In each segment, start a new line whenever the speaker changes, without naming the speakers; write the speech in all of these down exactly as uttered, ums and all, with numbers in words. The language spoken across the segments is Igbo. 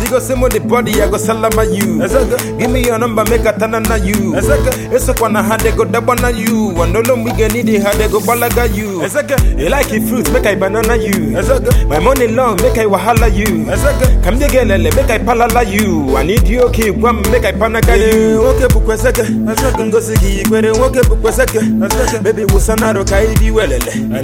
go say mo the body, I go salama you. Give me your number, make a tanana you. It's a one had they go dabana you. And no long we get needy, had they go balaga you. You like it fruits, make I banana you. My money long, make I wahala you. Come the girl, make I palala you. I need you, okay, one make I panaga you. Okay, book a second. Go see, where they walk up a second. Baby, was another Kaibi well.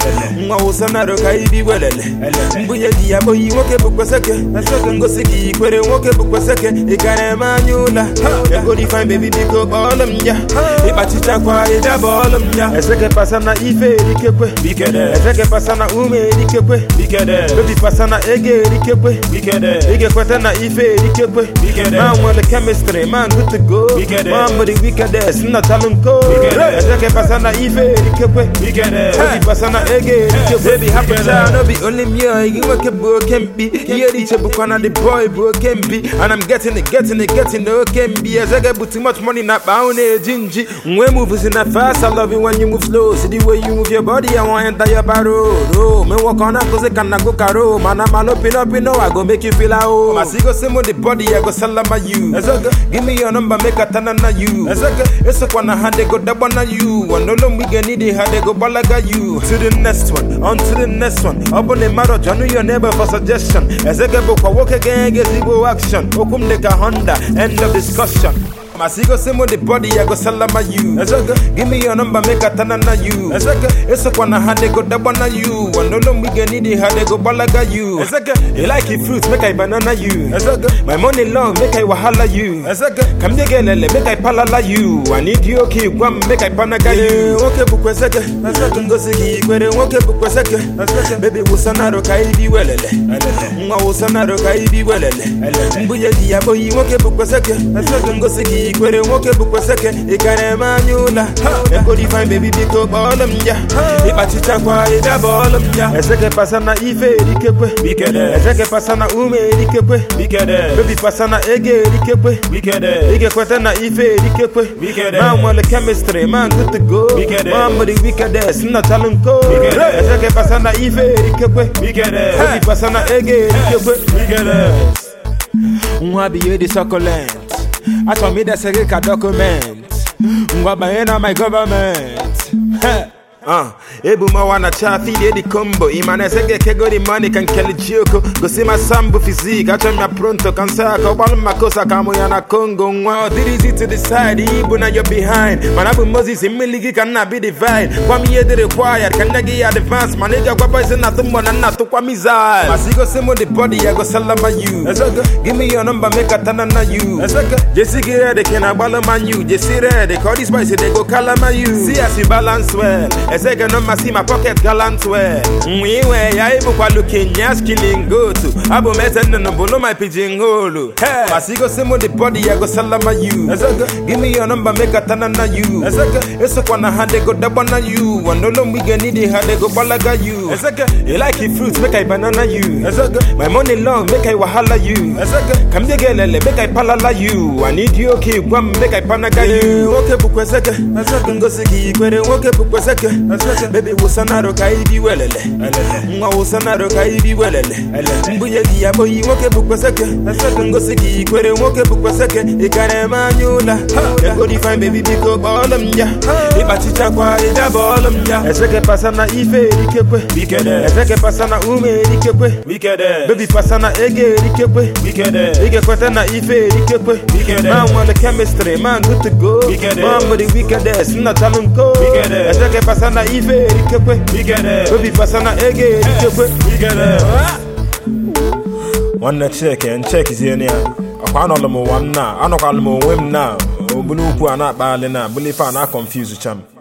Was another Kaibi well. Buya dia boy, walk up a second. Go see, where they walk up a second. You got a manula. You go define baby, pick up all of them. If I teach a quiet, I ball them. A second passana, Ife, Rikepe, Bikede. A second passana, Ume, Rikepe, Bikede. Baby passana, Ege, Rikepe, Bikede. Ege Quatana, Ife, Rikepe, Bikede. Man, with the chemistry, man, good to go. Bikede. Man, with the wickedest, not talent code. A second passana, Ife, Rikepe, Bikede. Baby passana, Ege, Rikepe. Baby, happy child, no be only me, you work a boy can be. Here, each a book on the boy, boy can be. And I'm getting it, getting it, getting it, can be. As I get too much money, not bound, gingy. When moves in that fast, I love it when you move slow. See the way you move your body, I want to enter your barrow. Oh, me walk on up cause I can't go caro. Man, I'm all up in up, you know, I go make you feel like oh. I see go same on the body, I go salama you. Give me your number, make a tanana you. It's a one hand, they go dabana you. And no long we get needy, how they go balaga you. To the next one, on to the next one. Up on the marriage, I know your neighbor for suggestion. As I get book, I walk again, get zero action. Okum de Honda, end of discussion. I see go same on the body, I go salama you. Give me your number, make a tanana you. It's a one hand, they go dabana you. And no long we get needy, how they go balaga you. You like it fruits, make I banana you. My money long, make I wahala you. Come the girl, make I palala you. I need you, okay, one make I panaga you. Okay, book a second. Go see, where they walk a book a second. Baby, was another Kaibi well. I was another Kaibi well. Buya dia boy, walk a book a second. Go see. Where they walk a book a second, you got a manula. You go define baby, pick up all of them, yeah. If I teach a quiet, I ball them, yeah. A second passana, Ife, Rikepe, Bikede. A second passana, Ume, Rikepe, Bikede. Baby passana, Ege, Rikepe, Bikede. Ege Quatana, Ife, Rikepe, Bikede. Man, with the chemistry, man, good to go. Bikede. Man, with the wickedest, not talent code. A second passana, Ife, Rikepe, Bikede. Baby passana, Ege, Rikepe, Bikede. Mwabi, you the succulent. I told me that's a document. Mwabayena my government. Uh, Ebuma wana chafi di combo. Imane sege kego di money can kelly chioko. Go see my sambu physique. I turn my pronto. Kansaka one makosa kamo yana Congo. Wow, did easy to decide. Ibu na you're behind. Manabu Moses in miliki cannot be divide. Kwa mi yedi required. Can nagi advance. Manager kwa boys na tumbo na na tukwa mizai. Masigo semo the body. I go salama you. Give me your number. Make a tanana you. Jesse get ready. Can I ball man you? Jesse ready. Call this spicy. They go kalama you. See as you balance well. A second on my see my pocket gallant wear. We wear ya able kwa looking yas killing go to. Abo meten no bolo my pigeon hole. Hey, Masigo semo the body, I go salama you. Give me your number, make a tanana you. It's a one hand they go dabana you. And no long we get needy, how they go balaga you. You like it fruits, make I banana you. My money long, make I wahala you. Come the girl, make I palala you. I need you, okay, one make I panaga you. Okay, book a second. Go see, where they walk a book a second. Baby, was another Kaibi well. I was another Kaibi well. Buya dia boy, walk a book a second. Go see, where they walk a book a second. You got a manula. You go define baby, pick up all of them, yeah. If I teach a quiet, I ball them, yeah. A second passana, Ife, Rikepe, Bikede. A second passana, Ume, Rikepe, Bikede. Baby passana, Ege, Rikepe, Bikede. Ege Quatana, Ife, Rikepe, Bikede. Man, with the chemistry, man, good to go. Man, with the wickedest, not talent code. A second passana, Ife, Rikepe, Bikede. Baby passana, Ege, Rikepe, Bikede. One check and check is here. I can't all one now. I don't call them a whim now. Bunu ku ana ba le na, believe I confuse cham.